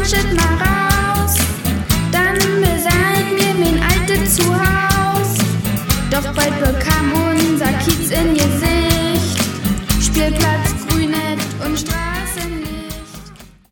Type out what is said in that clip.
Schritt mal raus, dann besahen wir mein altes Zuhaus. Doch bald bekam unser Kiez in Gesicht, Spielplatz, Grünet und Straßenlicht.